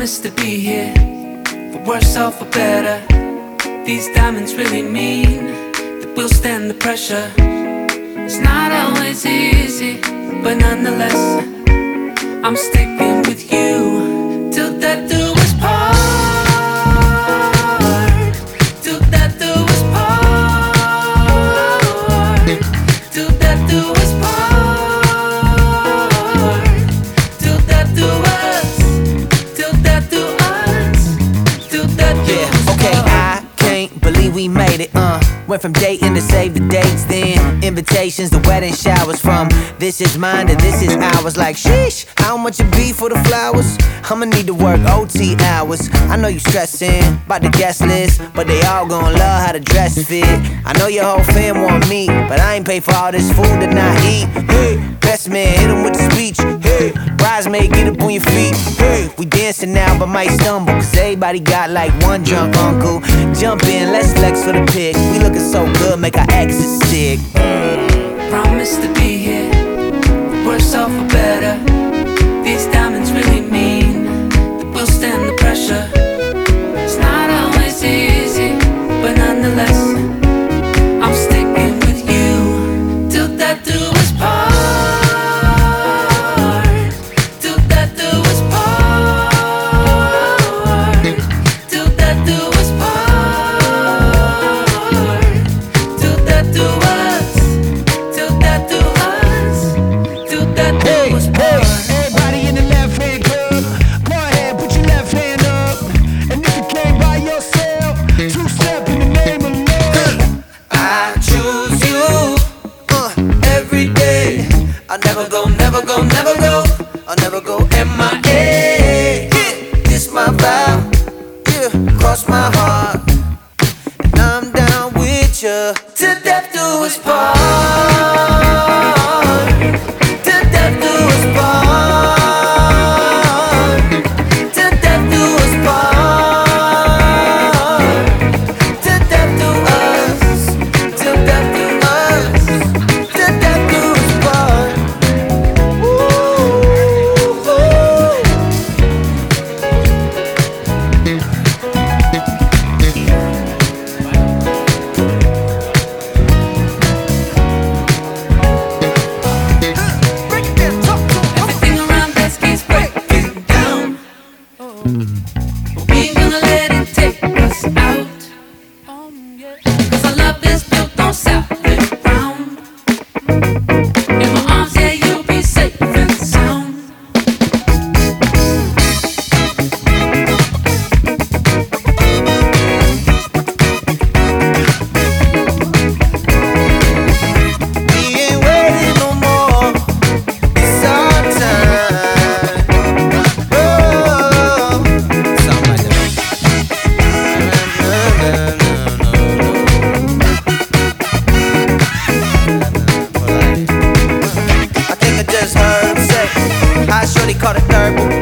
Promise to be here, for worse or for better. These diamonds really mean that we'll stand the pressure. It's not always easy, but nonetheless, I'm sticking with you till death do us part. Till death do us part. Till death do us part. Till death do us. Till death do us. Till death do us. Okay, I can't believe we made it. Went from dating to save the dates, then invitations to wedding showers. From this is mine to this is ours. Like sheesh, how much it be for the flowers? I'ma need to work OT hours. I know you stressing about the guest list, but they all gon' love how the dress fit. I know your whole fam want me, but I ain't pay for all this food to not eat. Hey, best man, hit him with the speech. Hey, bridesmaid, get up on your feet. Hey, we dancing now but might stumble, cause everybody got like one drunk uncle. Jump in, let's flex for the pic. We looking so good, make our exes sick. Promise to be here, for worse or for better. These diamonds really mean that we'll stand the pressure. It's not always easy, but nonetheless, I'm sticking with you till death do us part. Till death do us part. Till death do us part. Till death do us. Till death do us. Till death do us part. Everybody in the left hand club, go ahead, put your left hand up. And if you came by yourself, two-step in the name of love. I choose you every day. I'll never go, never go, never go. I'll never go MIA. This my vow, yeah, cross my heart, and I'm down with you till death do us part. Till death do us part. Till death do us part. Till death do us. Till death do us. Till death do us part. Everything around us keeps breaking down, but we ain't gonna let it take us out. Cause our love is built on solid ground. In my arms, yeah, you'll be safe and sound. We ain't waiting no more. It's our time. Oh, something like that. I think I just heard him say, I surely caught a third bouquet.